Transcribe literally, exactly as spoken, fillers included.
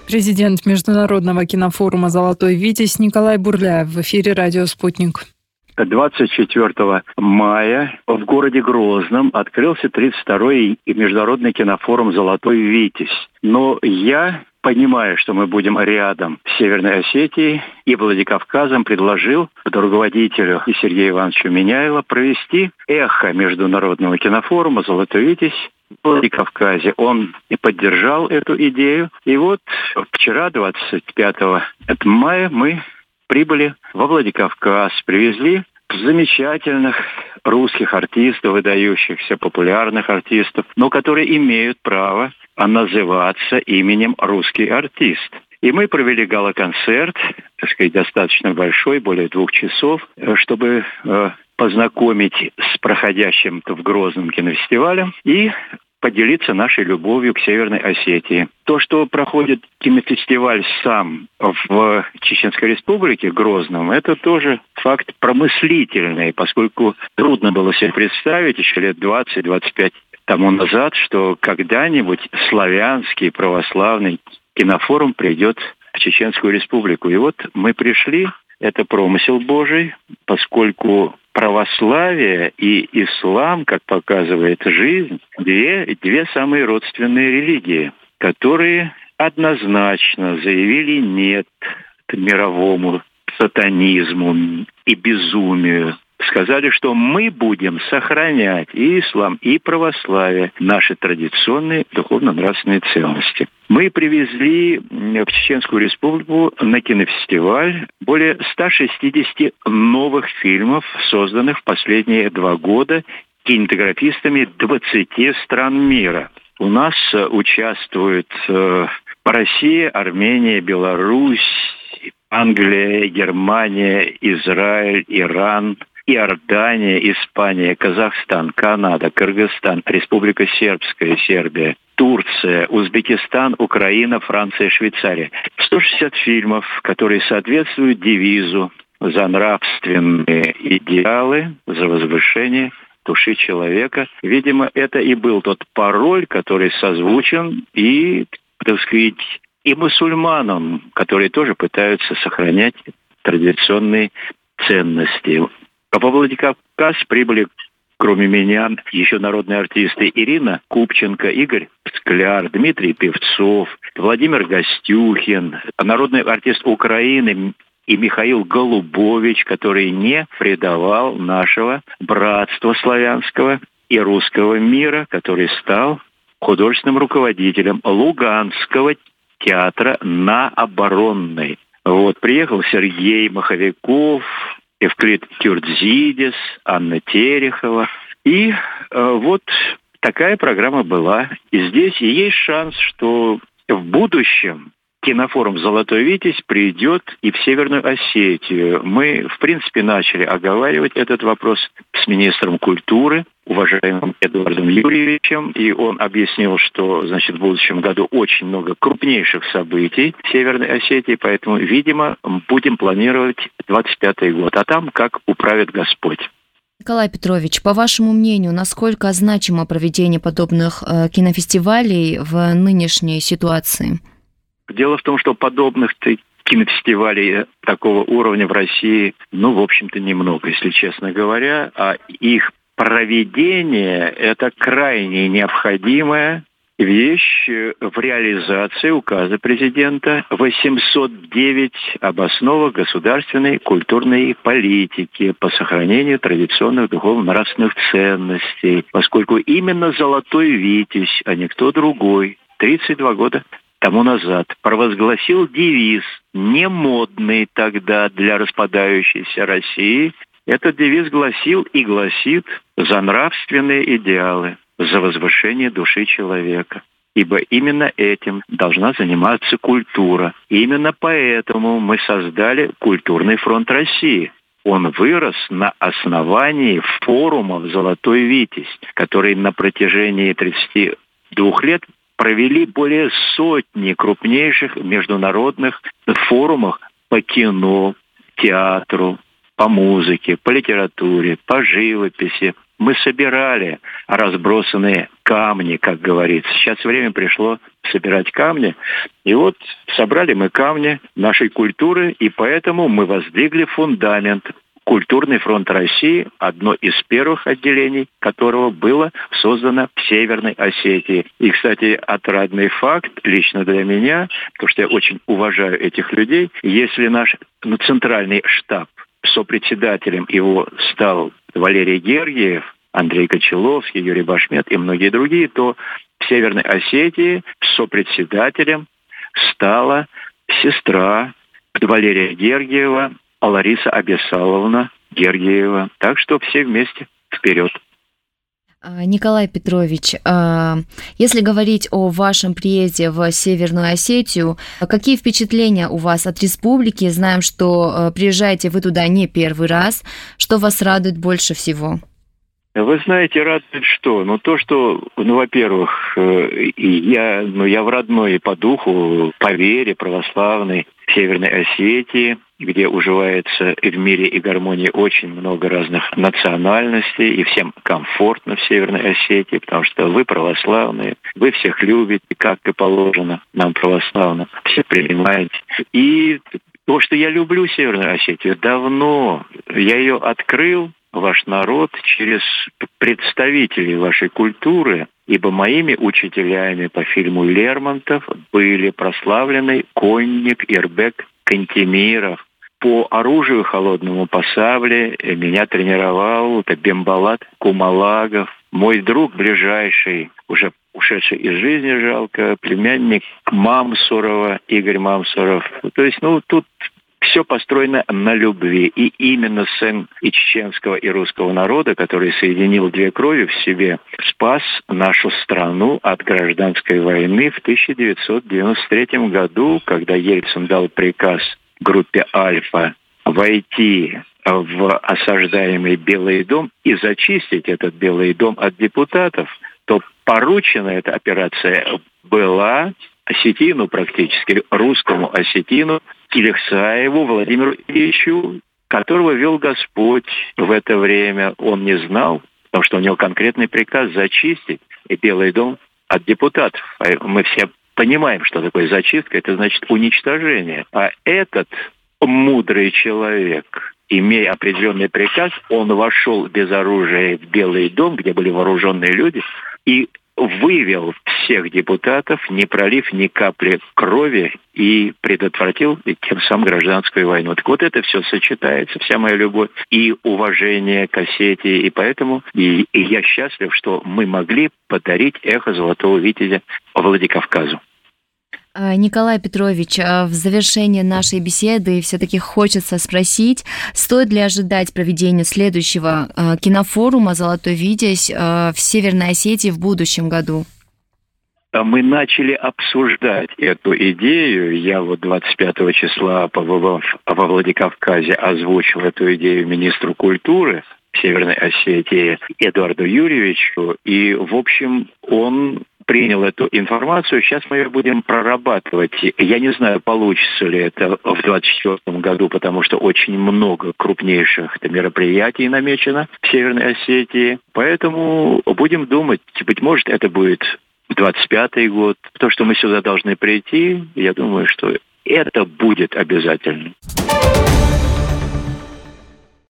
Президент Международного кинофорума «Золотой Витязь» Николай Бурляев в эфире «Радио Спутник». двадцать четвёртого мая в городе Грозном открылся тридцать второй Международный кинофорум «Золотой Витязь». Но я, понимая, что мы будем рядом с Северной Осетией и Владикавказом, предложил руководителю Сергею Ивановичу Меняйло провести эхо Международного кинофорума «Золотой Витязь» в Владикавказе. Он и поддержал эту идею. И вот вчера, двадцать пятого мая, мы прибыли во Владикавказ, привезли замечательных русских артистов, выдающихся популярных артистов, но которые имеют право называться именем «русский артист». И мы провели гала-концерт, так сказать, достаточно большой, более двух часов, чтобы э, познакомить с проходящим в Грозном кинофестивалем и поделиться нашей любовью к Северной Осетии. То, что проходит кинофестиваль сам в Чеченской Республике, Грозном, это тоже факт промыслительный, поскольку трудно было себе представить еще лет двадцать-двадцать пять тому назад, что когда-нибудь славянский православный кинофорум придет в Чеченскую Республику. И вот мы пришли, это промысел Божий, поскольку православие и ислам, как показывает жизнь, две, две самые родственные религии, которые однозначно заявили «нет» мировому сатанизму и безумию. Сказали, что мы будем сохранять и ислам, и православие, наши традиционные духовно-нравственные ценности. Мы привезли в Чеченскую Республику на кинофестиваль более ста шестидесяти новых фильмов, созданных в последние два года кинематографистами двадцати стран мира. У нас участвуют Россия, Армения, Беларусь, Англия, Германия, Израиль, Иран, Иордания, Испания, Казахстан, Канада, Кыргызстан, Республика Сербская, Сербия, Турция, Узбекистан, Украина, Франция, Швейцария. сто шестьдесят фильмов, которые соответствуют девизу «За нравственные идеалы, за возвышение души человека». Видимо, это и был тот пароль, который созвучен и, так сказать, и мусульманам, которые тоже пытаются сохранять традиционные ценности. Во Владикавказ прибыли, кроме меня, еще народные артисты Ирина Купченко, Игорь Скляр, Дмитрий Певцов, Владимир Гостюхин, народный артист Украины и Михаил Голубович, который не предавал нашего братства славянского и русского мира, который стал художественным руководителем Луганского театра на Оборонной. Вот, приехал Сергей Маховиков, Евклид Кюртзидис, Анна Терехова. И э, вот такая программа была. И здесь и есть шанс, что в будущем кинофорум «Золотой Витязь» придет и в Северную Осетию. Мы, в принципе, начали оговаривать этот вопрос с министром культуры, уважаемым Эдуардом Юрьевичем, и он объяснил, что, значит, в будущем году очень много крупнейших событий в Северной Осетии, поэтому, видимо, будем планировать двадцать пятый год, а там как управит Господь. Николай Петрович, по вашему мнению, насколько значимо проведение подобных э, кинофестивалей в нынешней ситуации? Дело в том, что подобных кинофестивалей такого уровня в России, ну, в общем-то, немного, если честно говоря, а их проведение – это крайне необходимая вещь в реализации указа президента восемьсот девять об основах государственной культурной политики по сохранению традиционных духовно-нравственных ценностей, поскольку именно «Золотой Витязь», а не кто другой, тридцать два года тому назад провозгласил девиз, не модный тогда для распадающейся России. Этот девиз гласил и гласит: «За нравственные идеалы, за возвышение души человека». Ибо именно этим должна заниматься культура. И именно поэтому мы создали Культурный фронт России. Он вырос на основании форумов «Золотой Витязь», который на протяжении тридцати двух лет провели более сотни крупнейших международных форумов по кино, театру, по музыке, по литературе, по живописи, Мы собирали разбросанные камни, как говорится. Сейчас время пришло собирать камни. И вот собрали мы камни нашей культуры, и поэтому мы воздвигли фундамент. Культурный фронт России, одно из первых отделений которого было создано в Северной Осетии. И, кстати, отрадный факт лично для меня, потому что я очень уважаю этих людей, если наш ну, центральный штаб, сопредседателем его стал Валерий Гергиев, Андрей Кочеловский, Юрий Башмет и многие другие, то в Северной Осетии сопредседателем стала сестра Валерия Гергиева, Лариса Абесаловна Гергиева. Так что все вместе вперед. Николай Петрович, если говорить о вашем приезде в Северную Осетию, какие впечатления у вас от республики? Знаем, что приезжаете вы туда не первый раз. Что вас радует больше всего? Вы знаете, радует что? Ну, то, что, ну, во-первых, я, ну, я в родной по духу, по вере православной Северной Осетии, где уживается и в мире и гармонии очень много разных национальностей, и всем комфортно в Северной Осетии, потому что вы православные, вы всех любите, как и положено нам православным, все принимаете. И то, что я люблю Северную Осетию, давно я ее открыл, ваш народ, через представителей вашей культуры, ибо моими учителями по фильму Лермонтов были прославленный конник Ирбек Кантемиров. По оружию холодному, по сабле меня тренировал это Бембалат Кумалагов, мой друг ближайший, уже ушедший из жизни, жалко, племянник Мамсурова, Игорь Мамсуров. То есть, ну, тут все построено на любви. И именно сын и чеченского, и русского народа, который соединил две крови в себе, спас нашу страну от гражданской войны в тысяча девятьсот девяносто третьем году, когда Ельцин дал приказ группе «Альфа» войти в осаждаемый Белый дом и зачистить этот Белый дом от депутатов, то поручена эта операция была осетину практически, русскому осетину, Киликсаеву Владимиру Ильичу, которого вел Господь в это время. Он не знал, потому что у него конкретный приказ зачистить Белый дом от депутатов. Мы все понимаем, что такое зачистка, это значит уничтожение. А этот мудрый человек, имея определенный приказ, он вошел без оружия в Белый дом, где были вооруженные люди, и вывел всех депутатов, не пролив ни капли крови, и предотвратил тем самым гражданскую войну. Так вот это все сочетается, вся моя любовь и уважение к Осетии, и поэтому и, и я счастлив, что мы могли подарить эхо Золотого Витязя Владикавказу. Николай Петрович, в завершение нашей беседы все-таки хочется спросить, стоит ли ожидать проведения следующего кинофорума «Золотой Витязь» в Северной Осетии в будущем году? Мы начали обсуждать эту идею. Я вот двадцать пятого числа, побывав во Владикавказе, озвучил эту идею министру культуры Северной Осетии Эдуарду Юрьевичу. И, в общем, он принял эту информацию. Сейчас мы ее будем прорабатывать. Я не знаю, получится ли это в двадцать четвёртом году, потому что очень много крупнейших мероприятий намечено в Северной Осетии. Поэтому будем думать. Быть может, это будет двадцать пятый год. То, что мы сюда должны прийти, я думаю, что это будет обязательно.